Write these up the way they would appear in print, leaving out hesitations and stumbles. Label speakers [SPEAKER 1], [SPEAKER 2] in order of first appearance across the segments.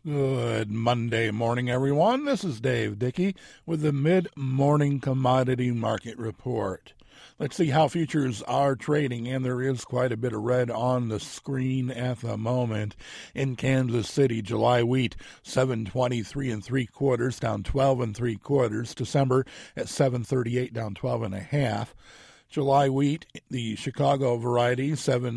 [SPEAKER 1] Good Monday morning, everyone. This is Dave Dickey with the Mid-Morning Commodity Market Report. Let's see how futures are trading, and there is quite a bit of red on the screen at the moment. In Kansas City, July wheat, 7.23 3/4, down 12 3/4. December at 7.38, down 12 1/2. July wheat, the Chicago variety,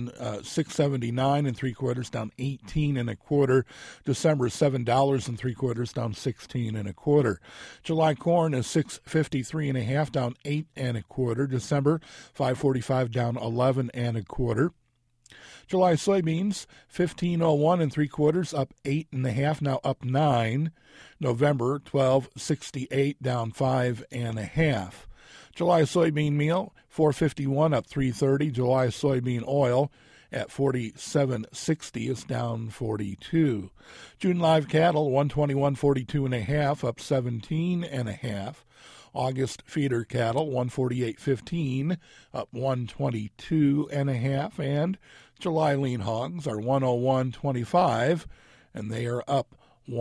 [SPEAKER 1] 6.79 3/4, down 18 1/4. December $7 3/4, down 16 1/4. July corn is 6.53 1/2, down 8 1/4. December 5.45, down 11 1/4. July soybeans, 15.01 3/4, up 8 1/2, now up 9. November 12.68, down 5 1/2. July soybean meal, 4.51, up 3.30. July soybean oil at 47.60 is down 42. June live cattle, 121.42 1/2, up 17 1/2. August feeder cattle, 148.15, up 122 1/2. And July lean hogs are 101.25, and they are up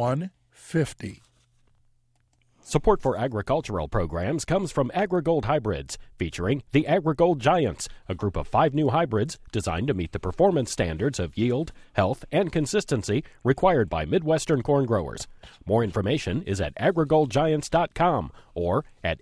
[SPEAKER 1] 150.
[SPEAKER 2] Support for agricultural programs comes from AgriGold Hybrids, featuring the AgriGold Giants, a group of 5 new hybrids designed to meet the performance standards of yield, health, and consistency required by Midwestern corn growers. More information is at agrigoldgiants.com or at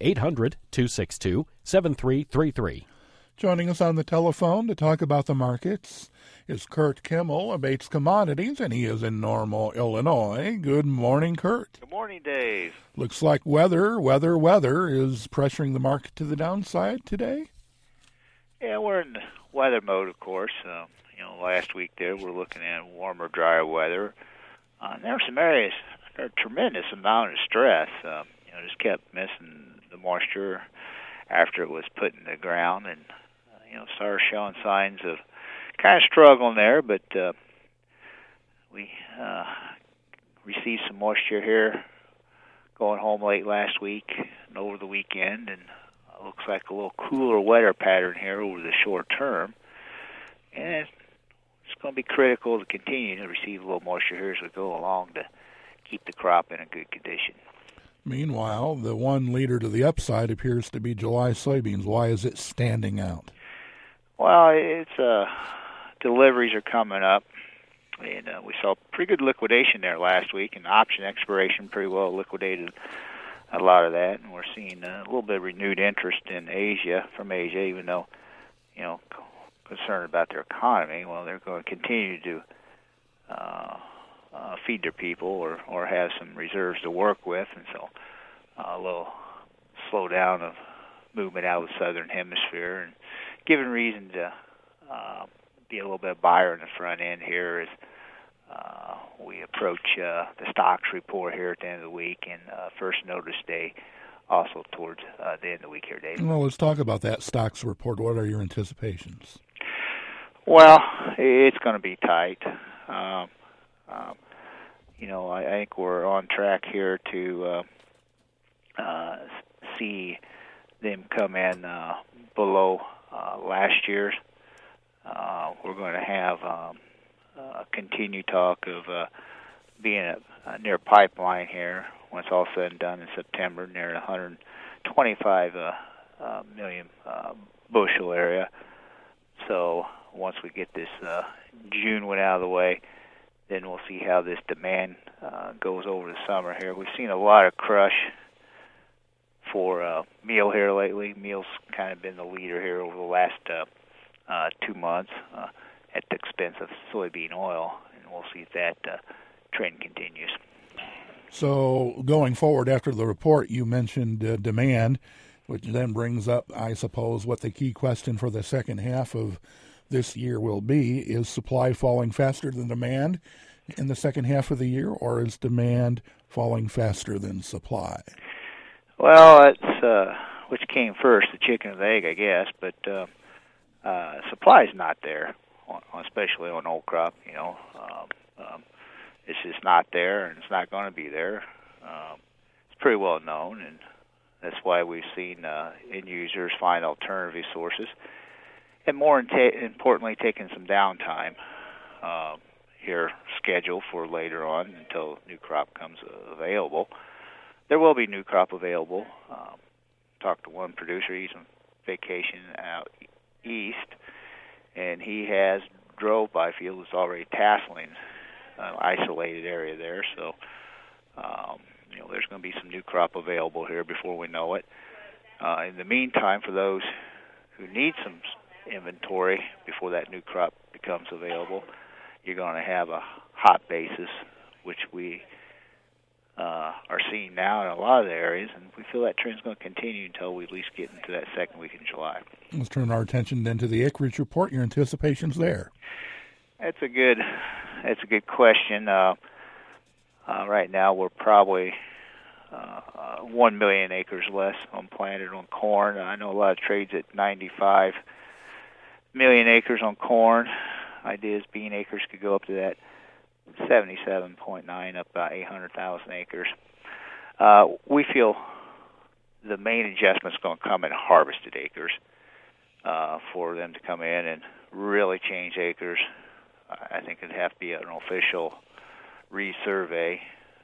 [SPEAKER 2] 800-262-7333.
[SPEAKER 1] Joining us on the telephone to talk about the markets is Kurt Kimmel of Bates Commodities, and he is in Normal, Illinois. Good morning, Kurt.
[SPEAKER 3] Good morning, Dave.
[SPEAKER 1] Looks like weather is pressuring the market to the downside today.
[SPEAKER 3] Yeah, we're in weather mode, of course. Last week there we're looking at warmer, drier weather. There are some areas that are a tremendous amount of stress. Just kept missing the moisture after it was put in the ground, and started showing signs of kind of struggling there, but we received some moisture here going home late last week and over the weekend, and looks like a little cooler, wetter pattern here over the short term. And it's going to be critical to continue to receive a little moisture here as we go along to keep the crop in a good condition.
[SPEAKER 1] Meanwhile, the one leader to the upside appears to be July soybeans. Why is it standing out?
[SPEAKER 3] Well, it's deliveries are coming up, and we saw pretty good liquidation there last week, and option expiration pretty well liquidated a lot of that, and we're seeing a little bit of renewed interest in Asia, even though, concerned about their economy. Well, they're going to continue to feed their people or have some reserves to work with, and so a little slowdown of movement out of the southern hemisphere, and given reason to be a little bit buyer in the front end here as we approach the stocks report here at the end of the week and first notice day also towards the end of the week here, Dave.
[SPEAKER 1] Well, let's talk about that stocks report. What are your anticipations?
[SPEAKER 3] Well, it's going to be tight. I think we're on track here to see them come in below last year's. We're going to have continued talk of being near pipeline here once all said and done in September, near 125 million bushel area. So once we get this June one out of the way, then we'll see how this demand goes over the summer here. We've seen a lot of crush for meal here lately. Meal's kind of been the leader here over the last 2 months at the expense of soybean oil, and we'll see if that trend continues.
[SPEAKER 1] So going forward after the report, you mentioned demand, which then brings up, I suppose, what the key question for the second half of this year will be. Is supply falling faster than demand in the second half of the year, or is demand falling faster than supply?
[SPEAKER 3] Well, it's which came first, the chicken or the egg, I guess, but supply is not there, especially on old crop. It's just not there, and it's not going to be there. It's pretty well known, and that's why we've seen end users find alternative sources, and more importantly, taking some downtime here scheduled for later on until new crop comes available. There will be new crop available. Talked to one producer. He's on vacation out east, and he has drove by field that's already tasseling an isolated area there. So, there's going to be some new crop available here before we know it. In the meantime, for those who need some inventory before that new crop becomes available, you're going to have a hot basis, which we are seeing now in a lot of the areas, and we feel that trend's going to continue until we at least get into that second week in July.
[SPEAKER 1] Let's turn our attention then to the acreage report. Your anticipations there?
[SPEAKER 3] That's a good question. Right now, we're probably 1 million acres less planted on corn. I know a lot of trades at 95 million acres on corn. Ideas bean acres could go up to that 77.9, up about 800,000 acres. We feel the main adjustment's going to come in harvested acres for them to come in and really change acres. I think it'd have to be an official resurvey.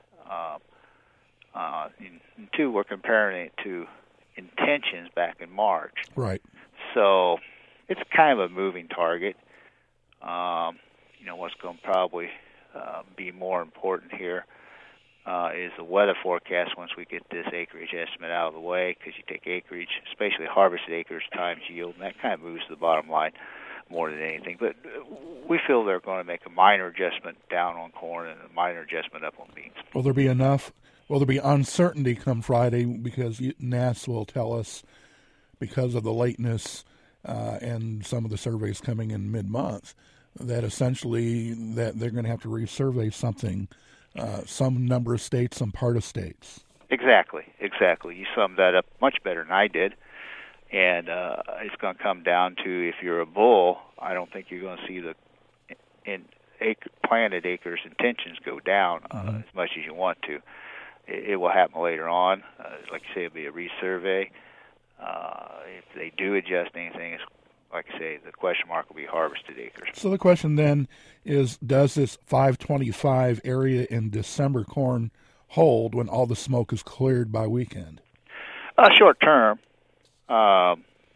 [SPEAKER 3] And two, we're comparing it to intentions back in March.
[SPEAKER 1] Right.
[SPEAKER 3] So it's kind of a moving target. What's going to probably be more important here is the weather forecast once we get this acreage estimate out of the way, because you take acreage, especially harvested acres times yield, and that kind of moves the bottom line more than anything. But we feel they're going to make a minor adjustment down on corn and a minor adjustment up on beans.
[SPEAKER 1] Will there be enough? Will there be uncertainty come Friday, because NASS will tell us, because of the lateness and some of the surveys coming in mid-month, that essentially that they're going to have to resurvey something, some number of states, some part of states? Exactly.
[SPEAKER 3] You summed that up much better than I did. And it's going to come down to, if you're a bull, I don't think you're going to see the planted acres intentions go down as much as you want to. It will happen later on. Like you say, it'll be a resurvey. If they do adjust anything, it's, like I say, the question mark will be harvested acres.
[SPEAKER 1] So the question then is, does this 525 area in December corn hold when all the smoke is cleared by weekend?
[SPEAKER 3] Short term. We're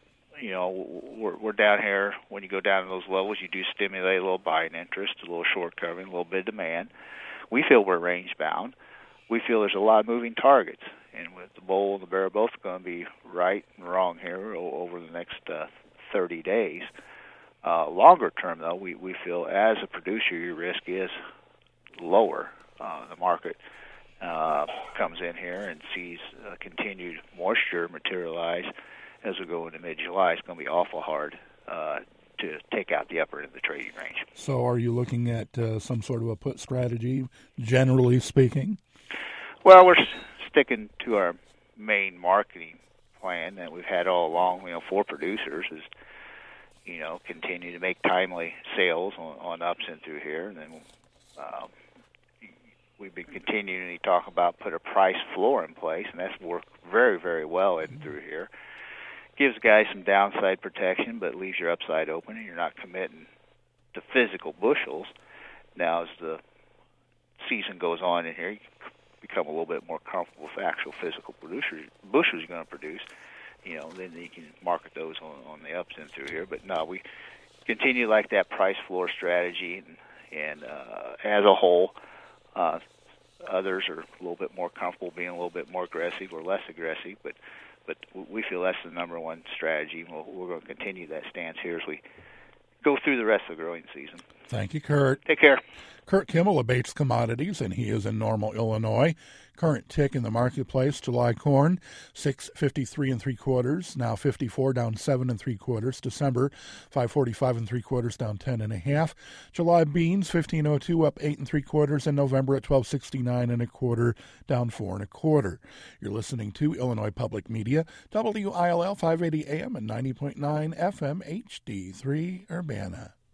[SPEAKER 3] down here. When you go down to those levels, you do stimulate a little buying interest, a little short covering, a little bit of demand. We feel we're range bound. We feel there's a lot of moving targets, and with the bull and the bear both going to be right and wrong here over the next 30 days. Longer term, though, we feel as a producer, your risk is lower. The market comes in here and sees continued moisture materialize as we go into mid-July. It's going to be awful hard to take out the upper end of the trading range.
[SPEAKER 1] So are you looking at some sort of a put strategy, generally speaking?
[SPEAKER 3] Well, we're sticking to our main marketing plan that we've had all along, for producers, is, continue to make timely sales on ups and through here. And then we've been continuing to talk about put a price floor in place, and that's worked very, very well in through here. Gives guys some downside protection, but leaves your upside open, and you're not committing to physical bushels. Now, as the season goes on in here, you become a little bit more comfortable with actual physical bushels you're going to produce. Then you can market those on the ups and through here. But no, we continue like that price floor strategy, and as a whole, others are a little bit more comfortable being a little bit more aggressive or less aggressive. But we feel that's the number one strategy. We're going to continue that stance here as we go through the rest of the growing season.
[SPEAKER 1] Thank you, Kurt.
[SPEAKER 3] Take care.
[SPEAKER 1] Kurt Kimmel of Bates Commodities, and he is in Normal, Illinois. Current tick in the marketplace: July corn, 6.53 3/4, now 54, down 7 3/4. December, 5.45 3/4, down 10 1/2. July beans, 15.02, up 8 3/4, and November at 12.69 1/4, down 4 1/4. You're listening to Illinois Public Media, WILL 580 AM and 90.9 FM HD3 Urbana.